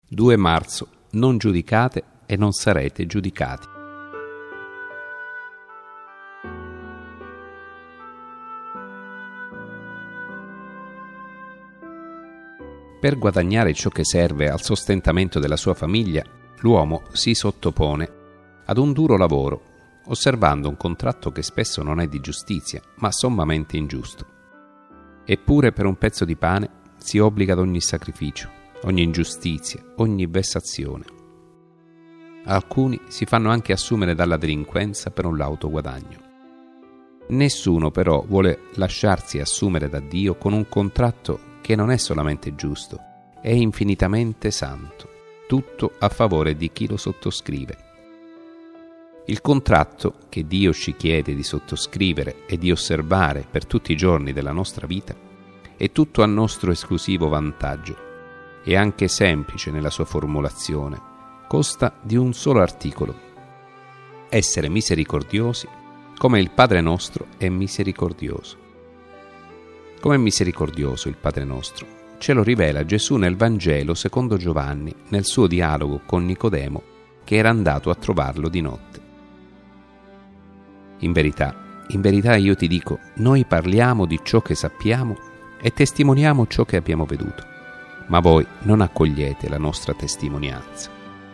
2 marzo. Non giudicate e non sarete giudicati. Per guadagnare ciò che serve al sostentamento della sua famiglia, l'uomo si sottopone ad un duro lavoro, osservando un contratto che spesso non è di giustizia, ma sommamente ingiusto. Eppure per un pezzo di pane si obbliga ad ogni sacrificio, ogni ingiustizia, ogni vessazione. Alcuni si fanno anche assumere dalla delinquenza per un lauto guadagno. Nessuno però vuole lasciarsi assumere da Dio con un contratto che non è solamente giusto, è infinitamente santo, tutto a favore di chi lo sottoscrive. Il contratto che Dio ci chiede di sottoscrivere e di osservare per tutti i giorni della nostra vita è tutto a nostro esclusivo vantaggio e anche semplice nella sua formulazione, consta di un solo articolo: essere misericordiosi come il Padre nostro è misericordioso. Come è misericordioso il Padre nostro? Ce lo rivela Gesù nel Vangelo secondo Giovanni, nel suo dialogo con Nicodemo, che era andato a trovarlo di notte. In verità io ti dico, noi parliamo di ciò che sappiamo e testimoniamo ciò che abbiamo veduto, ma voi non accogliete la nostra testimonianza.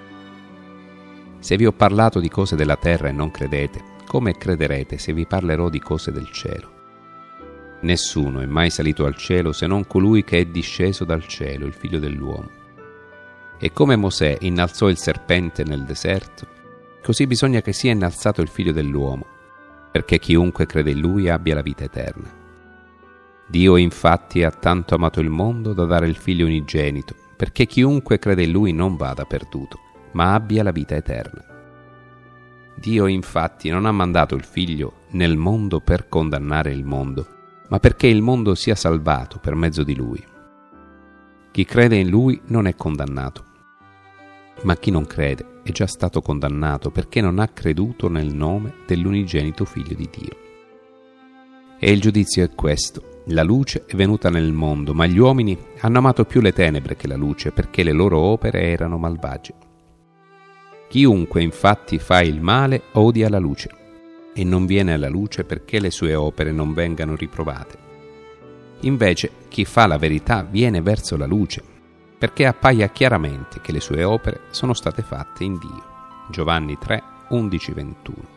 Se vi ho parlato di cose della terra e non credete, come crederete se vi parlerò di cose del cielo? Nessuno è mai salito al cielo se non colui che è disceso dal cielo, il Figlio dell'uomo. E come Mosè innalzò il serpente nel deserto, così bisogna che sia innalzato il Figlio dell'uomo, perché chiunque crede in Lui abbia la vita eterna. Dio infatti ha tanto amato il mondo da dare il Figlio unigenito, perché chiunque crede in Lui non vada perduto, ma abbia la vita eterna. Dio infatti non ha mandato il Figlio nel mondo per condannare il mondo, ma perché il mondo sia salvato per mezzo di Lui. Chi crede in Lui non è condannato, ma chi non crede è già stato condannato perché non ha creduto nel nome dell'unigenito Figlio di Dio. E il giudizio è questo: la luce è venuta nel mondo, ma gli uomini hanno amato più le tenebre che la luce, perché le loro opere erano malvagie. Chiunque infatti fa il male odia la luce, e non viene alla luce perché le sue opere non vengano riprovate. Invece chi fa la verità viene verso la luce, perché appaia chiaramente che le sue opere sono state fatte in Dio. Giovanni 3, 11-21.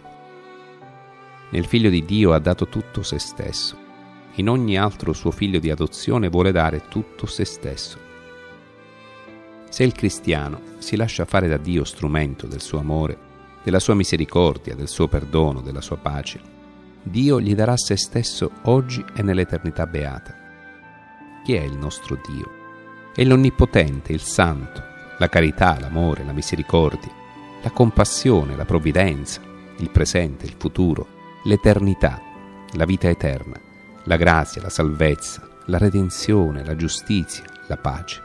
Nel Figlio di Dio ha dato tutto se stesso. In ogni altro suo figlio di adozione vuole dare tutto se stesso. Se il cristiano si lascia fare da Dio strumento del suo amore, della sua misericordia, del suo perdono, della sua pace, Dio gli darà se stesso oggi e nell'eternità beata. Chi è il nostro Dio? È l'Onnipotente, il Santo, la carità, l'amore, la misericordia, la compassione, la provvidenza, il presente, il futuro, l'eternità, la vita eterna, la grazia, la salvezza, la redenzione, la giustizia, la pace.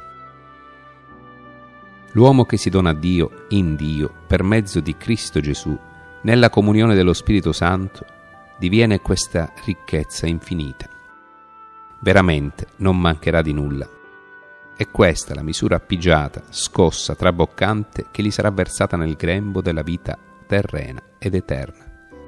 L'uomo che si dona a Dio, in Dio, per mezzo di Cristo Gesù, nella comunione dello Spirito Santo, diviene questa ricchezza infinita. Veramente non mancherà di nulla. È questa la misura pigiata, scossa, traboccante che gli sarà versata nel grembo della vita terrena ed eterna.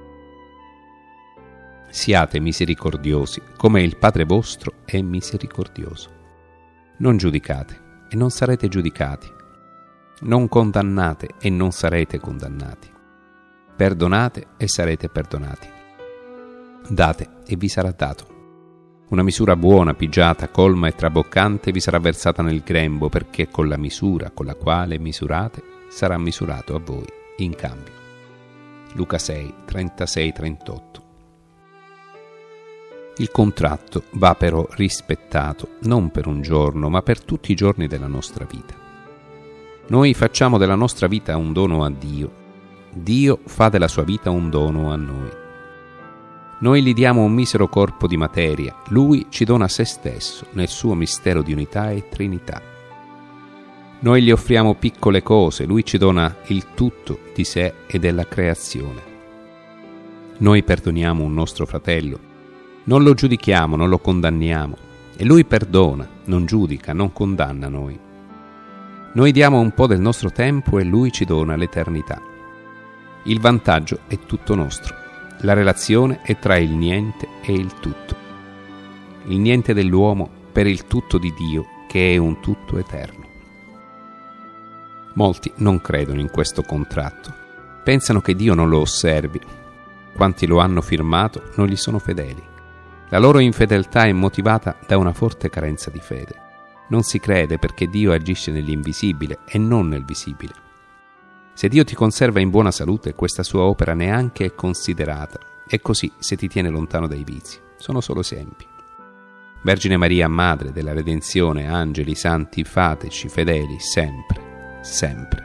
Siate misericordiosi, come il Padre vostro è misericordioso. Non giudicate e non sarete giudicati. Non condannate e non sarete condannati. Perdonate e sarete perdonati. Date e vi sarà dato. Una misura buona, pigiata, colma e traboccante vi sarà versata nel grembo, perché con la misura con la quale misurate sarà misurato a voi in cambio. Luca 6, 36-38. Il contratto va però rispettato, non per un giorno, ma per tutti i giorni della nostra vita. Noi facciamo della nostra vita un dono a Dio. Dio fa della sua vita un dono a noi. Noi gli diamo un misero corpo di materia, Lui ci dona se stesso nel suo mistero di unità e trinità. Noi gli offriamo piccole cose, Lui ci dona il tutto di sé e della creazione. Noi perdoniamo un nostro fratello, non lo giudichiamo, non lo condanniamo, e Lui perdona, non giudica, non condanna noi. Noi diamo un po' del nostro tempo e Lui ci dona l'eternità. Il vantaggio è tutto nostro. La relazione è tra il niente e il tutto. Il niente dell'uomo per il tutto di Dio, che è un tutto eterno. Molti non credono in questo contratto. Pensano che Dio non lo osservi. Quanti lo hanno firmato non gli sono fedeli. La loro infedeltà è motivata da una forte carenza di fede. Non si crede perché Dio agisce nell'invisibile e non nel visibile. Se Dio ti conserva in buona salute, questa sua opera neanche è considerata. E così se ti tiene lontano dai vizi. Sono solo esempi. Vergine Maria, Madre della Redenzione, angeli, santi, fateci fedeli sempre, sempre.